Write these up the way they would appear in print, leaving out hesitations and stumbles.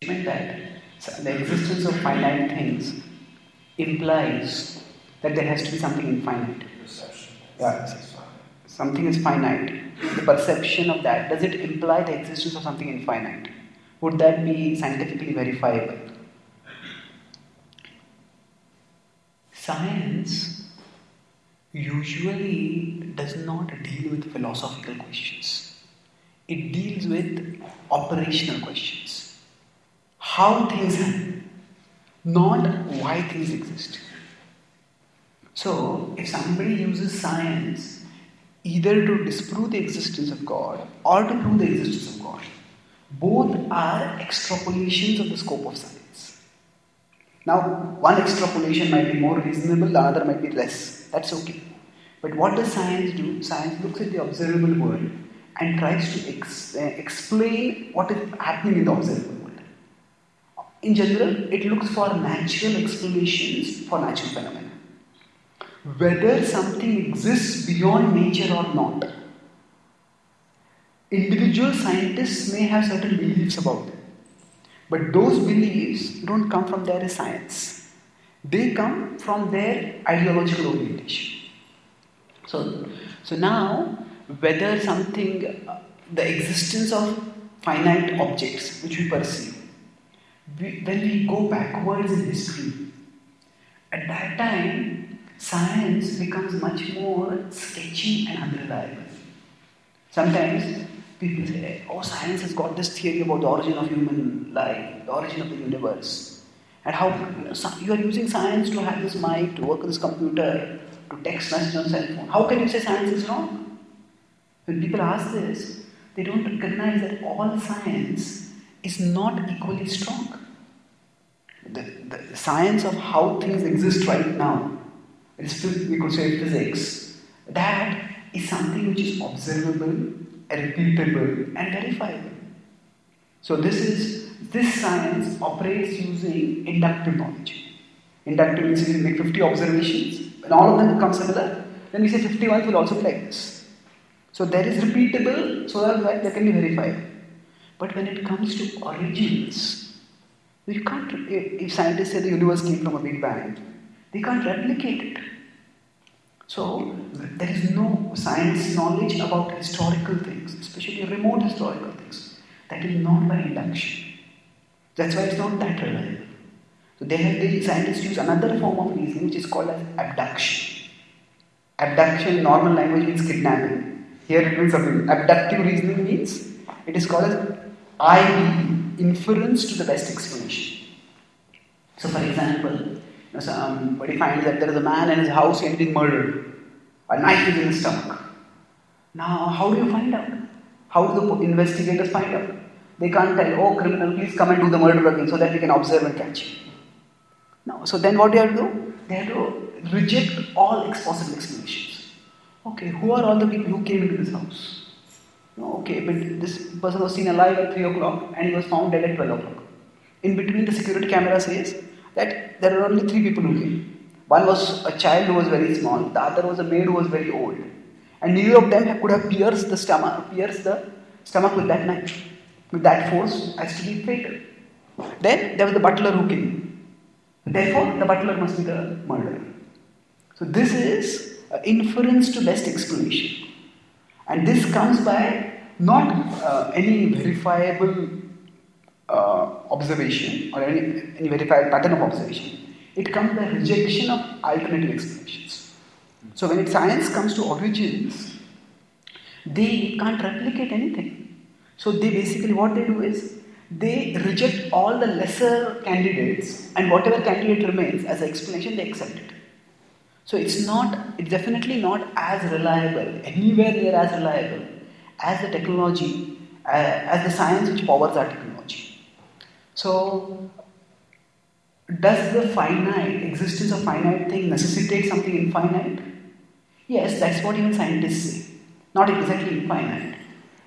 that the existence of finite things implies that there has to be something infinite. Yeah, something is finite. The perception of that, does it imply the existence of something infinite? Would that be scientifically verifiable? Science usually does not deal with philosophical questions. It deals with operational questions. How things happen, not why things exist. So, if somebody uses science either to disprove the existence of God or to prove the existence of God, both are extrapolations of the scope of science. Now, one extrapolation might be more reasonable, the other might be less. That's okay. But what does science do? Science looks at the observable world and tries to explain what is happening in the observable world. In general, it looks for natural explanations for natural phenomena. Whether something exists beyond nature or not, individual scientists may have certain beliefs about it. But those beliefs don't come from their science. They come from their ideological orientation. So now, whether something, the existence of finite objects which we perceive, when we go backwards in history, at that time, science becomes much more sketchy and unreliable. Sometimes people say, oh, science has got this theory about the origin of human life, the origin of the universe. And how you are using science to have this mic, to work on this computer, to text message on cell phone. How can you say science is wrong? When people ask this, they don't recognize that all science is not equally strong. The science of how things exist right now, we could say physics, that is something which is observable, repeatable and verifiable. So this science operates using inductive knowledge. Inductive means you make 50 observations, and all of them become similar, then we say 51 will also be like this. So there is repeatable, so that they can be verified. But when it comes to origins, you can't, if scientists say the universe came from a Big Bang, they can't replicate it. So there is no science knowledge about historical things, especially remote historical things. That is not by induction. That's why it's not that reliable. So scientists use another form of reasoning which is called as abduction. Abduction in normal language means kidnapping. Here it means something. Abductive reasoning means it is called as IB, inference to the best explanation. So for example, somebody finds that there is a man in his house and he's murdered. A knife is in his stomach. Now, how do you find out? How do the investigators find out? They can't tell, oh criminal, please come and do the murder again so that we can observe and catch you. No. So then what do you have to do? They have to reject all possible explanations. Okay, who are all the people who came into this house? No, okay, but this person was seen alive at 3 o'clock and he was found dead at 12 o'clock. In between, the security camera says that there are only 3 people who came. One was a child who was very small, the other was a maid who was very old. And neither of them could have pierced the stomach with that knife. With that force has to be fatal. Then there was the butler who came. Therefore, the butler must be the murderer. So this is inference to best explanation. And this comes by not any verifiable observation or any verified pattern of observation. It comes by rejection of alternative explanations. So when science comes to origins, they can't replicate anything. So they basically, what they do is, they reject all the lesser candidates and whatever candidate remains as an explanation, they accept it. So it's definitely not as reliable, anywhere near as reliable as the technology, as the science which powers our technology. So, does the existence of finite thing necessitate something infinite? Yes, that's what even scientists say. Not exactly infinite.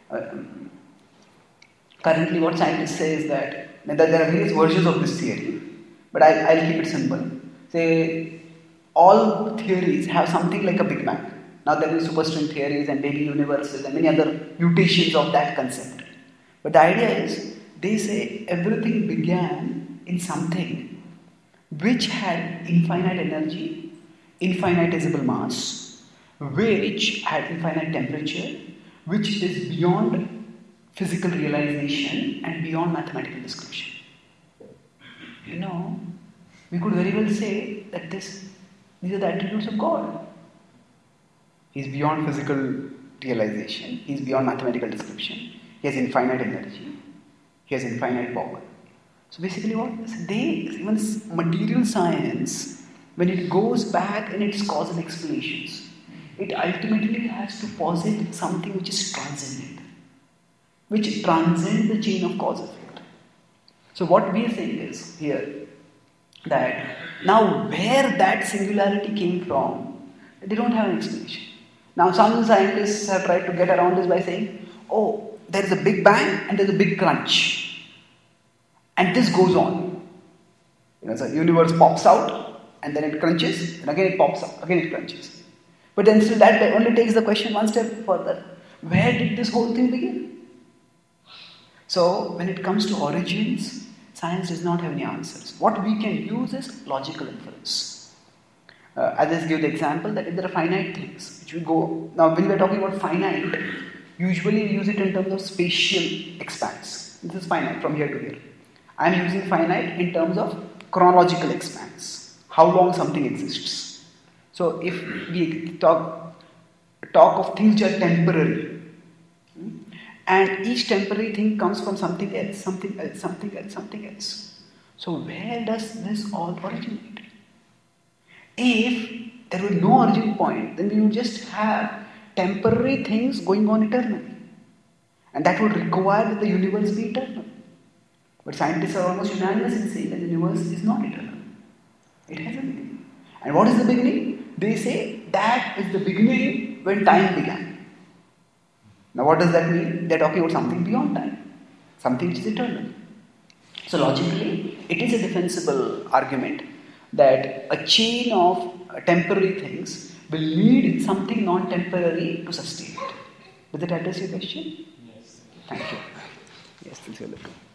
Currently what scientists say is that there are various versions of this theory, but I'll keep it simple. Say, all theories have something like a Big Bang. Now there will be superstring theories and baby universes and many other mutations of that concept. But the idea is They say everything began in something which had infinite energy, infinitesimal mass, which had infinite temperature, which is beyond physical realization and beyond mathematical description. We could very well say that these are the attributes of God. He is beyond physical realization, he is beyond mathematical description, he has infinite energy, he has infinite power. So basically even material science, when it goes back in its causal explanations, it ultimately has to posit something which is transcendent, which transcends the chain of cause effect. So what we are saying is here, that now where that singularity came from, they don't have an explanation. Now some scientists have tried to get around this by saying, oh, there is a big bang and there is a big crunch. And this goes on. The universe pops out and then it crunches, and again it pops out, again it crunches. But then still that only takes the question one step further. Where did this whole thing begin? So when it comes to origins, science does not have any answers. What we can use is logical inference. I just give the example that if there are finite things, which we go... Now when we are talking about finite, usually we use it in terms of spatial expanse. This is finite from here to here. I am using finite in terms of chronological expanse. How long something exists. So if we talk of things which are temporary, and each temporary thing comes from something else, something else, something else, something else. So where does this all originate? If there were no origin point, then we would just have temporary things going on eternally. And that would require that the universe be eternal. But scientists are almost unanimous in saying that the universe is not eternal. It has a beginning. And what is the beginning? They say that is the beginning when time began. Now what does that mean? They are talking about something beyond time. Something which is eternal. So logically, it is a defensible argument that a chain of temporary things will need something non-temporary to sustain it. Does that address your question? Yes. Thank you. Yes, since you're looking.